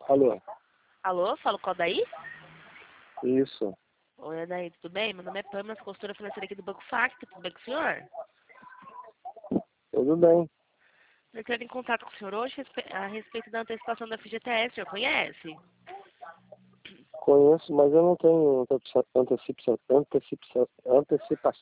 Alô? Alô, falo com a Daí? Isso. Oi, Daí, tudo bem? Meu nome é Pamela, consultora financeira aqui do Banco Facto. Tudo bem com o senhor? Tudo bem. Eu entrei em contato com o senhor hoje a respeito da antecipação da FGTS. O senhor conhece? Conheço, mas eu não tenho antecipação